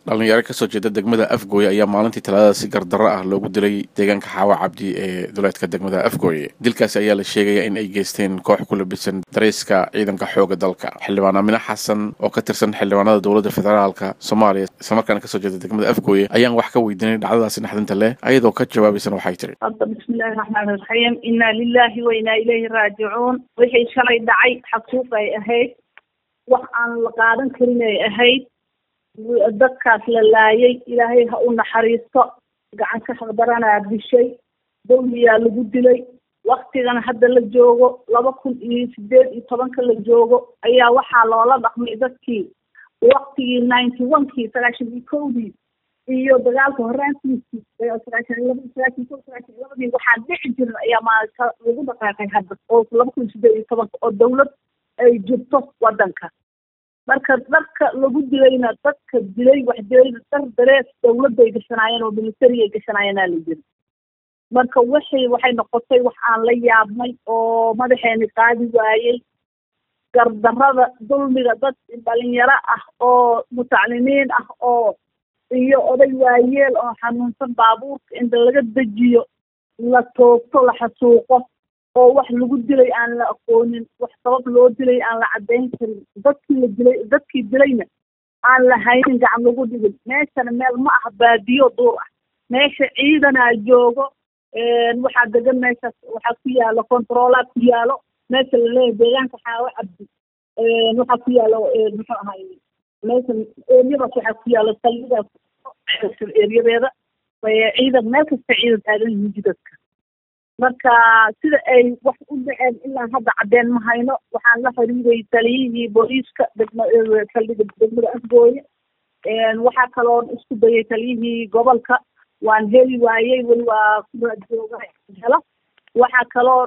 dhalinyaro ka soo jeeda degmada Afgooye ayaa maalintii talaadada si gardarro ah loogu dilay deegaanka Xaawa Cabdi ee duleedka degmada Afgooye. Dilkaasi ayaa la sheegay in ay geysteen koox ku labisan dareeska ciidanka xoogga dalka. Xildhibaan Amina Xasan oo ka tirsan xildhibaanada dowladda federaalka Soomaaliya isla markaana ka soo jeeda degmada Afgooye ayaan wax ka weydiinay dhacdadaasi naxdinta leh ayadoo ka jawaabaysan waxay tiri. Bismillahir Rahmanir Rahim. Inna lillahi wa inna ilayhi raaji'uun. Wixii shalay dhacay xasuuq ay ahayd wax aan la qaadan karin ay ahayd dadkaas la laayay ilaahay ha u naxariisto gacan ka xaqdaranaa bishay dawliyaa lagu dilay waqtigan hadda la joogo 2018 la joogo ayaa waxaa loola dhaqmay dadkii waqtigii 91kii 91kii iyo dagaalka horaantiisii 92 waxaa dhici jiray ayaa maalinta lagu dhaqaaqay hadda oo 2018 oo dawlad ay jirto wadanka marka dadka lagu dilayna dadka dilay wax dilay darees dawladda ay gashanaayeen oo military ay gashanaayeen la jiro marka waxay noqotay wax aan la yaabnay oo madaxeena qaadi waayay gardarrada dulmiga dad dhalinyaro ah oo mutacalimiin ah oo iyo oday waayeel oo xanuunsan baabuurka inta laga dejiyo la toogto la xasuuqo oo wax lagu dilay aan la aqoonin wax sabab loo dilay aan la cadeyn karin dadkii dilayna aan la haynin gacan lagu dhigin meeshana meel ma ah baadiyo duur ah meesha ciidanaa joogo waxaa degan meeshaas waxaa ku yaalo controlaad ku yaalo meesha la leeyahay deegaanka Xaawa Cabdi waxaa ku yaalo muxuu ahay meesha eeriyadaas waxaa ku yaalo saldhiga eeriyadeeda ciidan meel kasta ciidan taagan yihiin dadka marka sida ay wax u dhaceen ilaa hadda cadeen ma hayno waxaan la xiriiray taliyihii booliiska degmada Afgooye waxaa kaloo isku dayay taliyihii gobolka waan heli waayay weli waa ku raadjooga hela waxaa kaloo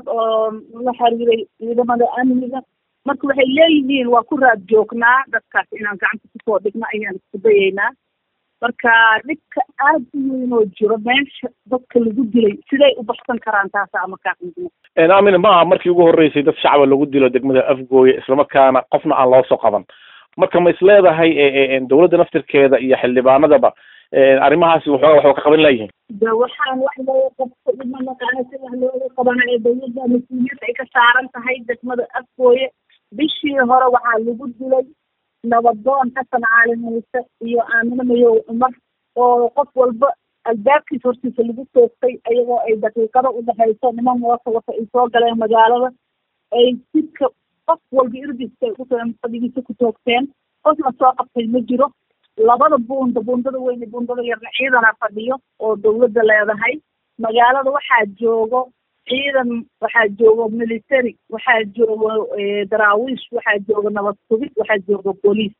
la xiriiray ciidamada amniga marka waxay leeyihiin waa ku raad joognaa dadkaas inaan gacanta kusoo dhigno ayaan isku dayaynaa marka dhibka aad u weyn oo jiro meesha dadka lagu dilay siday u baxsan karaan taas ama ka qeybna Amina ma markii ugu horeysay dad shacab lagu dilo degmada Afgooye isla markaana qofna aan loo soo qaban marka ma isleedahay dawladda naftirkeeda iyo xildhibaanadaba arrimahaasi wax ka qaban leeyihiin waxaan wax loo qabto dhimana qaanada wax loo qabanayo dawladda mas'uuliyad ay ka saaran tahay degmada Afgooye bishii hore waxaa lagu dilay nabadoon Xasan Cali Muuse iyo Aamina Mayow Umar oo qof walba albaabkiisa hortiisa lagu toogtay ayagoo ay daqiiqado u dhaxayso niman wata ay soo galeen magaalada ay sidka qof walba irdiska u fadhigiisa ku toogteen qofna soo qabtay ma jiro labada buundada weyn iyo buundada yar ciidana fadhiyo oo dawladda leedahay magaalada waxaa joogo ciidan waxaa joogo military waxaa joogo daraawiish waxaa joogo nabad sugid waxaa joogo booliis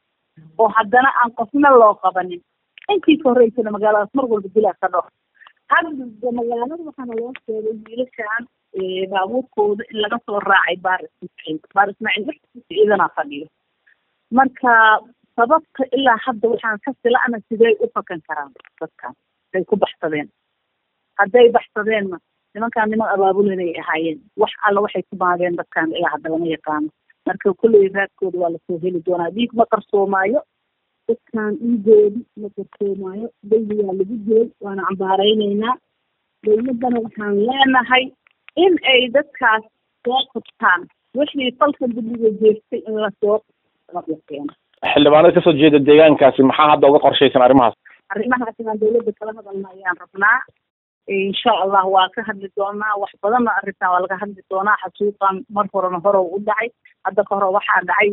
oo haddana aan qofna loo qabanin intii ka horeysana magaaladaas mar walba dilaa ka dhaco hadda magaalada waxaana loo sheegay wiilashaan baabuurkooda in laga soo raacay baar Ismaaciil ciidana fadhiyo marka sababta ilaa hadda waxaan ka filana sidee u fakan karaan dadkan ay ku baxsadeen hadday baxsadeenna nimankaan niman abaabulinay ahaayeen wax alla waxay ku baadeen dadkan ilaa hadda lama yaqaano marka kulley raadkooda waa lasoo heli doonaa dhiig ma qarsoomaayo dadkan dhiigoodi ma qarsoomaayo dawliyaa lagu dilay waana cambaaraynaynaa dawladdana waxaan leenahay in ay dadkaas soo qabtaan wixii falkan dibliga jeestay in lasoo keeno xildhibaanada kasoo jeeda deegaankaasi maxaa hadda uga qorshaysan arrimahaas inaan dawladda kala hadalna ayaan rabnaa insha Allah waa ka hadli doonaa wax badan arrintan waa laga hadli doonaa xasuuqan mar horena hore u dhacay hadda ka hore waxaa dhacay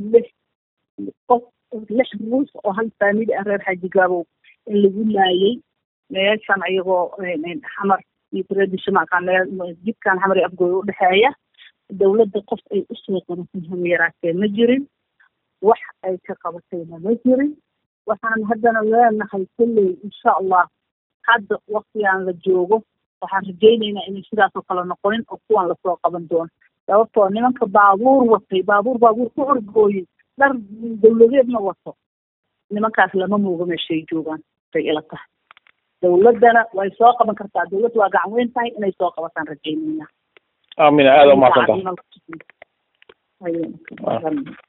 lix ruux oo hal family ah reer Xaaji Gaabow in lagu laayay meeshan ayagoo xamar iyo traditional kan jidkan xamar iyo Afgooye u dhaxeeya dawladda qof ay u soo qabatay hameeraatee ma jirin wax ay ka qabatayna ma jirin waxaan haddana leenahay kulley insha Allah hadda waqtigan la joogo waxaan rajaynaynaa inay sidaas oo kale noqonin oo kuwan lasoo qaban doono sababtoo nimanka baabuur watay baabuur ku orgooyay dhar dawladeedna wato nimankaas lama muugo meeshay joogaan bay ila tahay dawladdana way soo qaban kartaa dawladdu waa gacan weyn tahay inay soo qabataan rajaynaynaa Amina aad u mahadsantahay